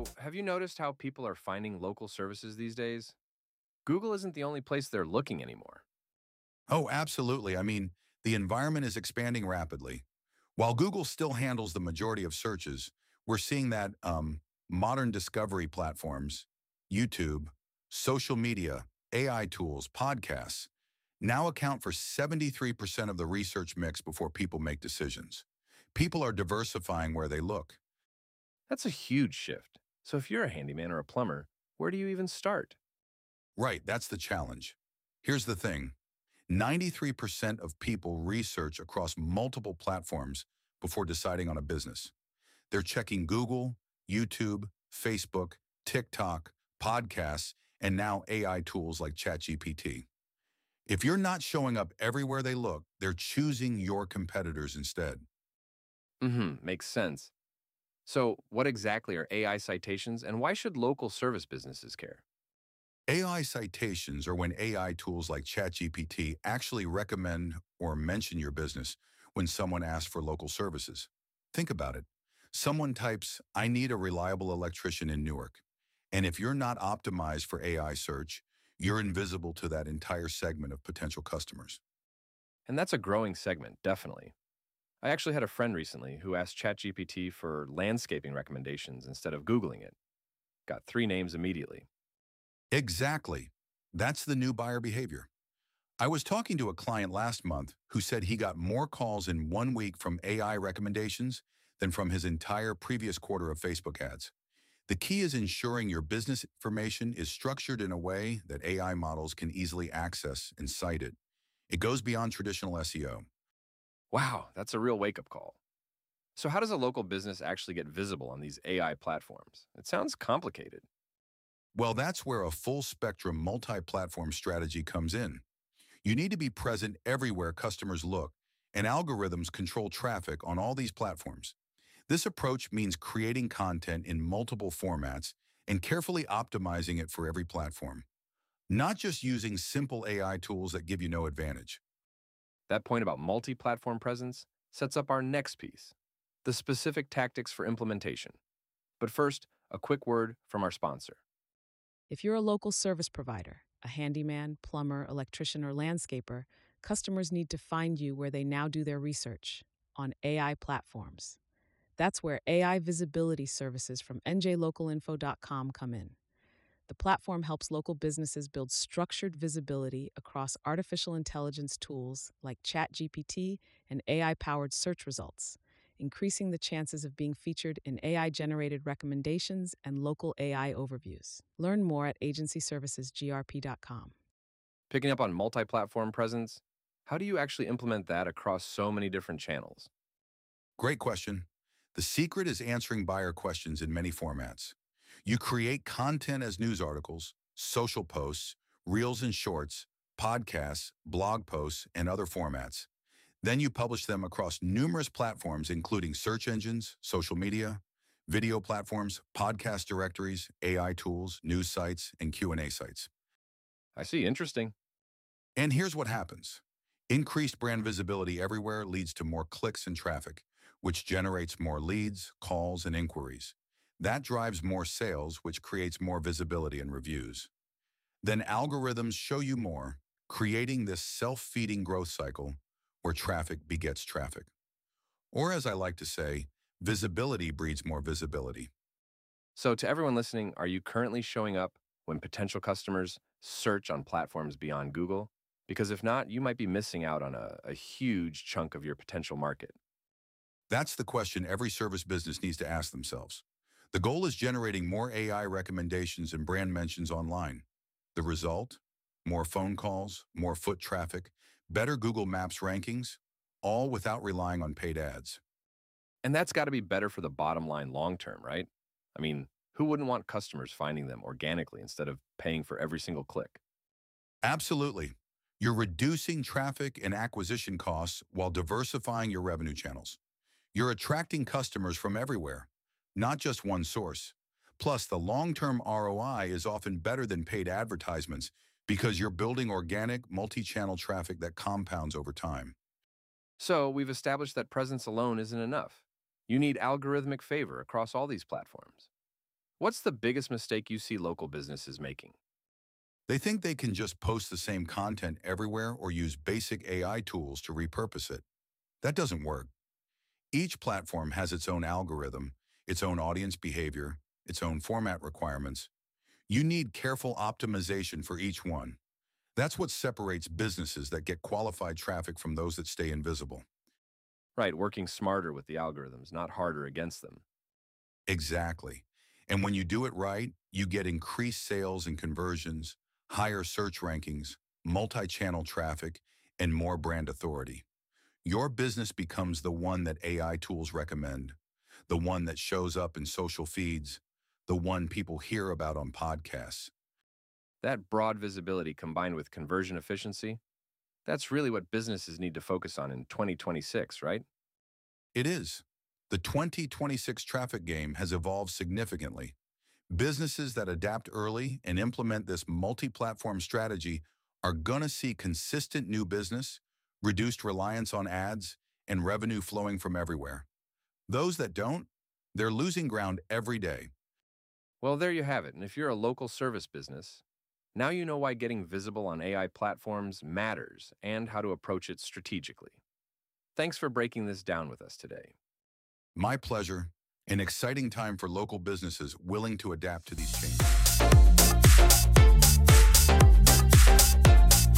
So, have you noticed how people are finding local services these days? Google isn't the only place they're looking anymore. Oh, absolutely. I mean, the environment is expanding rapidly. While Google still handles the majority of searches, we're seeing that modern discovery platforms, YouTube, social media, AI tools, podcasts, now account for 73% of the research mix before people make decisions. People are diversifying where they look. That's a huge shift. So, if you're a handyman or a plumber, where do you even start? Right, that's the challenge. Here's the thing. 93% of people research across multiple platforms before deciding on a business. They're checking Google, YouTube, Facebook, TikTok, podcasts, and now AI tools like ChatGPT. If you're not showing up everywhere they look, they're choosing your competitors instead. Makes sense. So, what exactly are AI citations and why should local service businesses care? AI citations are when AI tools like ChatGPT actually recommend or mention your business when someone asks for local services. Think about it. Someone types, I need a reliable electrician in Newark. And if you're not optimized for AI search, you're invisible to that entire segment of potential customers. And that's a growing segment, definitely. I actually had a friend recently who asked ChatGPT for landscaping recommendations instead of Googling it. Got three names immediately. Exactly. That's the new buyer behavior. I was talking to a client last month who said he got more calls in 1 week from AI recommendations than from his entire previous quarter of Facebook ads. The key is ensuring your business information is structured in a way that AI models can easily access and cite it. It goes beyond traditional SEO. Wow, that's a real wake up call. So, how does a local business actually get visible on these AI platforms? It sounds complicated. Well, that's where a full spectrum multi-platform strategy comes in. You need to be present everywhere customers look, and algorithms control traffic on all these platforms. This approach means creating content in multiple formats and carefully optimizing it for every platform, not just using simple AI tools that give you no advantage. That point about multi platform presence sets up our next piece, the specific tactics for implementation. But first, a quick word from our sponsor. If you're a local service provider, a handyman, plumber, electrician, or landscaper, customers need to find you where they now do their research on AI platforms. That's where AI visibility services from njlocalinfo.com come in. The platform helps local businesses build structured visibility across artificial intelligence tools like ChatGPT and AI powered search results, increasing the chances of being featured in AI generated recommendations and local AI overviews. Learn more at agencyservicesgrp.com. Picking up on multi platform presence, how do you actually implement that across so many different channels? Great question. The secret is answering buyer questions in many formats. You create content as news articles, social posts, reels and shorts, podcasts, blog posts, and other formats. Then you publish them across numerous platforms, including search engines, social media, video platforms, podcast directories, AI tools, news sites, and Q&A sites. I see, interesting. And here's what happens. Increased brand visibility everywhere leads to more clicks and traffic, which generates more leads, calls, and inquiries. That drives more sales, which creates more visibility and reviews. Then algorithms show you more, creating this self-feeding growth cycle where traffic begets traffic. Or as I like to say, visibility breeds more visibility. So, to everyone listening, are you currently showing up when potential customers search on platforms beyond Google? Because if not, you might be missing out on a huge chunk of your potential market. That's the question every service business needs to ask themselves. The goal is generating more AI recommendations and brand mentions online. The result? More phone calls, more foot traffic, better Google Maps rankings, all without relying on paid ads. And that's got to be better for the bottom line long term, right? I mean, who wouldn't want customers finding them organically instead of paying for every single click? Absolutely. You're reducing traffic and acquisition costs while diversifying your revenue channels. You're attracting customers from everywhere, not just one source. Plus, the long-term ROI is often better than paid advertisements because you're building organic, multi-channel traffic that compounds over time. So, we've established that presence alone isn't enough. You need algorithmic favor across all these platforms. What's the biggest mistake you see local businesses making? They think they can just post the same content everywhere or use basic AI tools to repurpose it. That doesn't work. Each platform has its own algorithm, its own audience behavior, its own format requirements. You need careful optimization for each one. That's what separates businesses that get qualified traffic from those that stay invisible. Right, working smarter with the algorithms, not harder against them. Exactly. And when you do it right, you get increased sales and conversions, higher search rankings, multi-channel traffic, and more brand authority. Your business becomes the one that AI tools recommend, the one that shows up in social feeds, the one people hear about on podcasts. That broad visibility combined with conversion efficiency, that's really what businesses need to focus on in 2026, right? It is. The 2026 traffic game has evolved significantly. Businesses that adapt early and implement this multi-platform strategy are going to see consistent new business, reduced reliance on ads, and revenue flowing from everywhere. Those that don't, they're losing ground every day. Well, there you have it. And if you're a local service business, now you know why getting visible on AI platforms matters and how to approach it strategically. Thanks for breaking this down with us today. My pleasure. An exciting time for local businesses willing to adapt to these changes.